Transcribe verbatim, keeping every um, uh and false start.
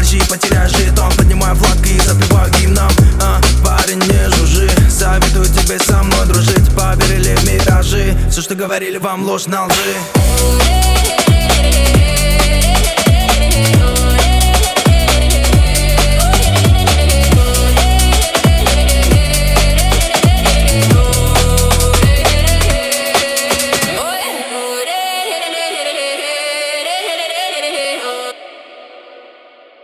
Больше и потеряй жетон. Поднимаю флаг и запиваю гимном. а, Парень, не жужжи, советую тебе со мной дружить. Поверили в миражи, все, что говорили вам, ложь на лжи.